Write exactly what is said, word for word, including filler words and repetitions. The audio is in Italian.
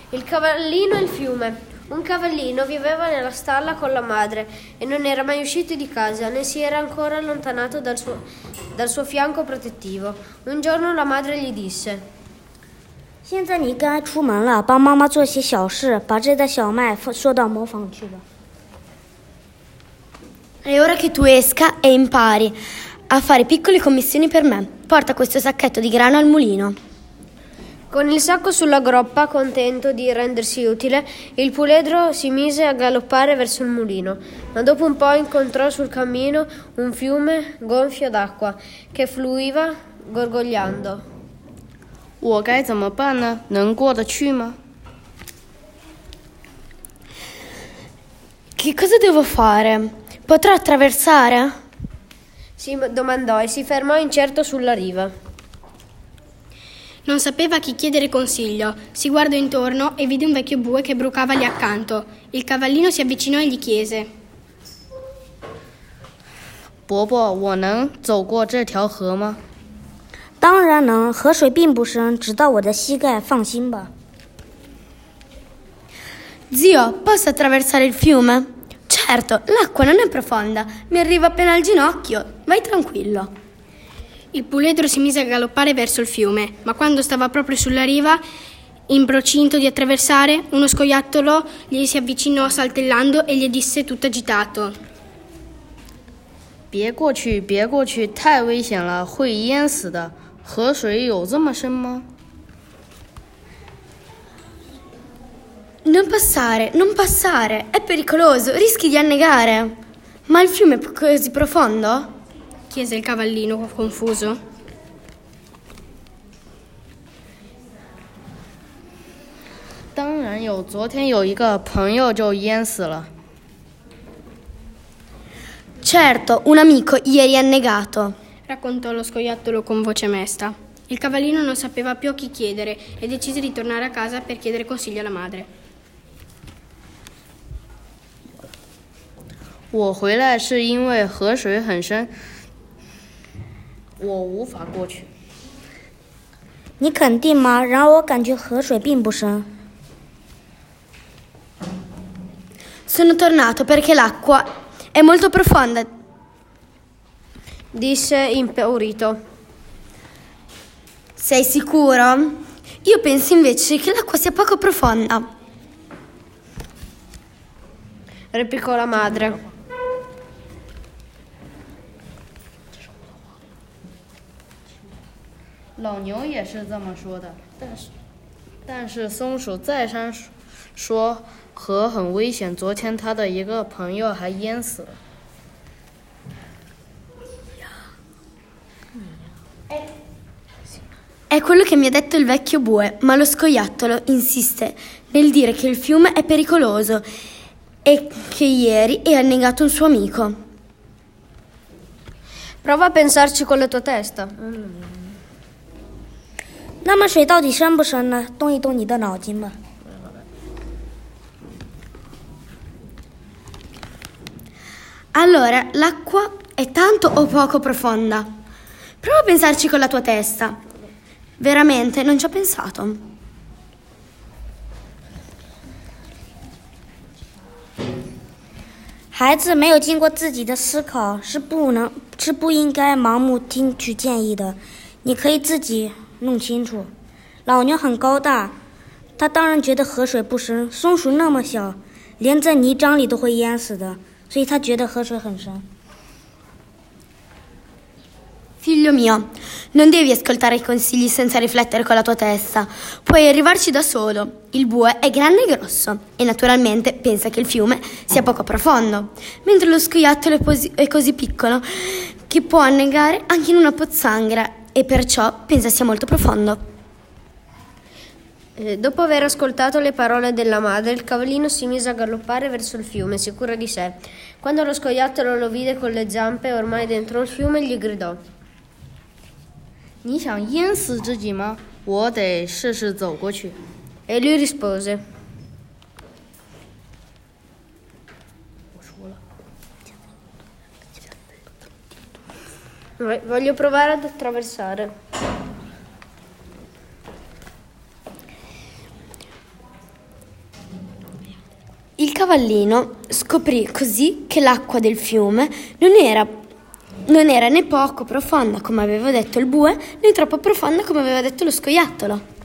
Il cavallino e il fiume. Un cavallino viveva nella stalla con la madre e non era mai uscito di casa, né si era ancora allontanato dal suo, dal suo fianco protettivo. Un giorno la madre gli disse: 现在你该出门了，帮妈妈做些小事，把这袋小麦送到磨坊去吧。 È ora che tu esca e impari a fare piccole commissioni per me. Porta questo sacchetto di grano al mulino. Con il sacco sulla groppa, contento di rendersi utile, il puledro si mise a galoppare verso il mulino, ma dopo un po' incontrò sul cammino un fiume gonfio d'acqua che fluiva gorgogliando. 我该怎么办呢？能过得去吗？ Che cosa devo fare? Potrò attraversare? Si domandò e si fermò incerto sulla riva. Non sapeva a chi chiedere consiglio. Si guardò intorno e vide un vecchio bue che brucava lì accanto. Il cavallino si avvicinò e gli chiese: 伯伯，我能走过这条河吗？ 当然能，河水并不深，只到我的膝盖，放心吧。 Zio, posso attraversare il fiume? Certo, l'acqua non è profonda, mi arriva appena al ginocchio. Vai tranquillo. Il puledro si mise a galoppare verso il fiume, ma quando stava proprio sulla riva, in procinto di attraversare, uno scoiattolo gli si avvicinò saltellando e gli disse tutto agitato: 别过去，别过去，太危险了，会淹死的。河水有这么深吗？ Non passare, non passare, è pericoloso, rischi di annegare. Ma il fiume è così profondo? chiese il cavallino confuso. 当然有，昨天有一个朋友就淹死了。 Certo, un amico ieri è annegato. Raccontò lo scoiattolo con voce mesta. Il cavallino non sapeva più a chi chiedere e decise di tornare a casa per chiedere consiglio alla madre. 我回来是因为河水很深，我无法过去。 你肯定吗？然而我感觉河水并不深。 Sono tornato perché l'acqua è molto profonda, disse impaurito. Sei sicuro? Io penso invece che l'acqua sia poco profonda, replicò la madre. 老牛也是这么说的，但是，但是松鼠再三说河很危险，昨天他的一个朋友还淹死了。 È quello che mi ha detto il vecchio bue, ma lo scoiattolo insiste nel dire che il fiume è pericoloso e che ieri è annegato un suo amico. Prova a pensarci con la tua testa. 那么水到底深不深呢？动一动你的脑筋吧。 Allora, l'acqua è tanto o poco profonda? Prova a pensarci con la tua testa. Veramente, non ci ho pensato. 孩子没有经过自己的思考，是不能是不应该盲目听取建议的。你可以自己弄清楚。老牛很高大，他当然觉得河水不深。松鼠那么小，连在泥浆里都会淹死的，所以他觉得河水很深。 Figlio mio, non devi ascoltare i consigli senza riflettere con la tua testa. Puoi arrivarci da solo. Il bue è grande e grosso e naturalmente pensa che il fiume sia poco profondo, mentre lo scoiattolo è, posi- è così piccolo che può annegare anche in una pozzanghera e perciò pensa sia molto profondo. Eh, dopo aver ascoltato le parole della madre, il cavallino si mise a galoppare verso il fiume, sicuro di sé. Quando lo scoiattolo lo vide con le zampe ormai dentro il fiume, gli gridò: 你想淹死自己吗？我得试试走过去。 E lui rispose: 我说了。 Voglio provare ad attraversare. Il cavallino scoprì così che l'acqua del fiume non era, non era né poco profonda come aveva detto il bue, né troppo profonda come aveva detto lo scoiattolo.